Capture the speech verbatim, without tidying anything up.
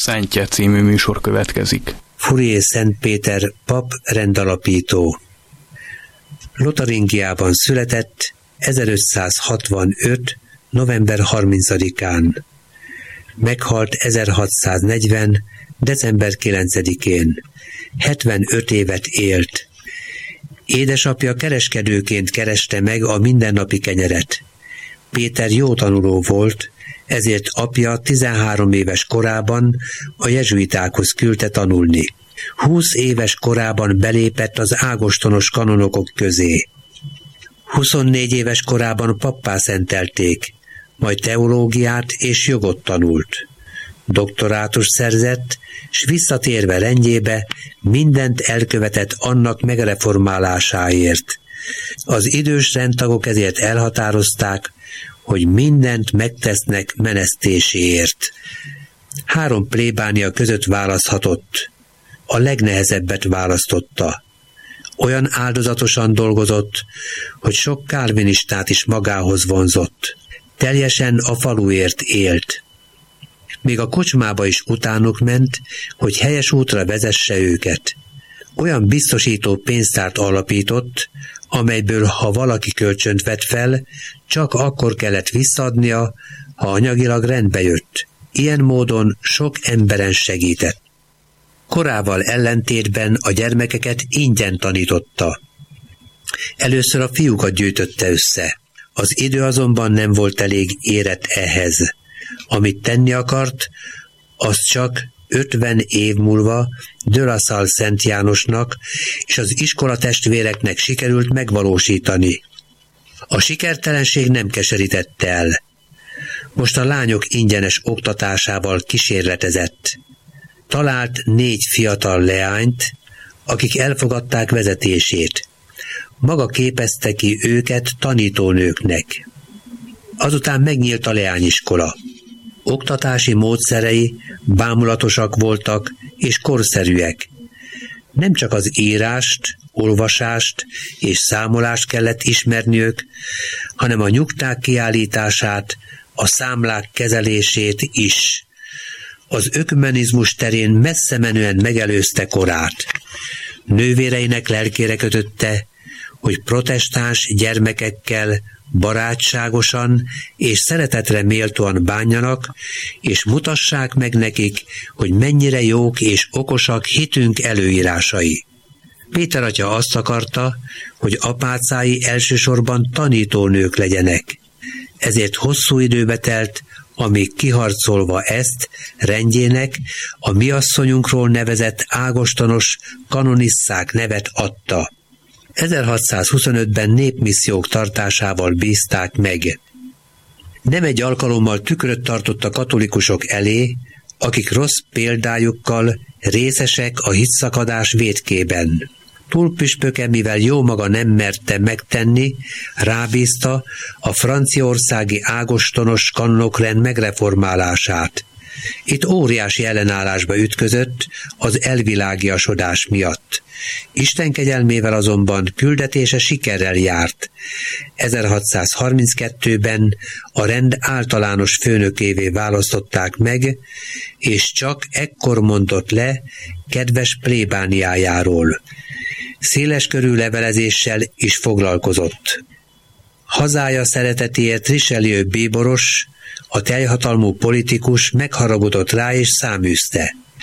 Szentje című műsor következik. Fourier Szent Péter pap rendalapító. Lotaringiában született ezerötszázhatvanöt. november harmincadikán. Meghalt ezerhatszáznegyven. december kilencedikén. hetvenöt évet élt. Édesapja kereskedőként kereste meg a mindennapi kenyeret. Péter jó tanuló volt, ezért apja tizenhárom éves korában a jezsuitákhoz küldte tanulni. húsz éves korában belépett az ágostonos kanonokok közé. huszonnégy éves korában pappá szentelték, majd teológiát és jogot tanult. Doktorátus szerzett, s visszatérve rendjébe mindent elkövetett annak megreformálásáért. Az idős rendtagok ezért elhatározták, hogy mindent megtesznek menesztéséért. Három plébánia között választhatott. A legnehezebbet választotta. Olyan áldozatosan dolgozott, hogy sok kálvinistát is magához vonzott. Teljesen a faluért élt. Még a kocsmába is utánuk ment, hogy helyes útra vezesse őket. Olyan biztosító pénztárt alapított, amelyből ha valaki kölcsönt vett fel, csak akkor kellett visszaadnia, ha anyagilag rendbe jött. Ilyen módon sok emberen segített. Korával ellentétben a gyermekeket ingyen tanította. Először a fiúkat gyűjtötte össze. Az idő azonban nem volt elég érett ehhez. Amit tenni akart, az csak ötven év múlva de La Salle Szent Jánosnak és az iskolatestvéreknek sikerült megvalósítani. A sikertelenség nem keserítette el. Most a lányok ingyenes oktatásával kísérletezett. Talált négy fiatal leányt, akik elfogadták vezetését. Maga képezte ki őket tanítónőknek. Azután megnyílt a leányiskola. Oktatási módszerei bámulatosak voltak és korszerűek. Nem csak az írást, olvasást és számolást kellett ismerniük, hanem a nyugták kiállítását, a számlák kezelését is. Az ökumenizmus terén messze menően megelőzte korát. Nővéreinek lelkére kötötte, hogy protestáns gyermekekkel barátságosan és szeretetre méltóan bánjanak, és mutassák meg nekik, hogy mennyire jók és okosak hitünk előírásai. Péter atya azt akarta, hogy apácái elsősorban tanítónők legyenek. Ezért hosszú időbe telt, amíg kiharcolva ezt rendjének a mi asszonyunkról nevezett ágostonos kanonisszák nevet adta. ezerhatszázhuszonötben népmissziók tartásával bízták meg. Nem egy alkalommal tükröt tartott a katolikusok elé, akik rossz példájukkal részesek a hitszakadás vétkében. Túlpüspöke, mivel jó maga nem merte megtenni, rábízta a franciaországi ágostonos kanonokrend megreformálását. Itt óriási ellenállásba ütközött az elvilágiasodás miatt. Isten kegyelmével azonban küldetése sikerrel járt. ezerhatszázharminckettőben a rend általános főnökévé választották meg, és csak ekkor mondott le kedves plébániájáról. Széleskörű levelezéssel is foglalkozott. Hazája szeretetéért Richelieu bíboros, a teljhatalmú politikus megharagudott rá és száműzte.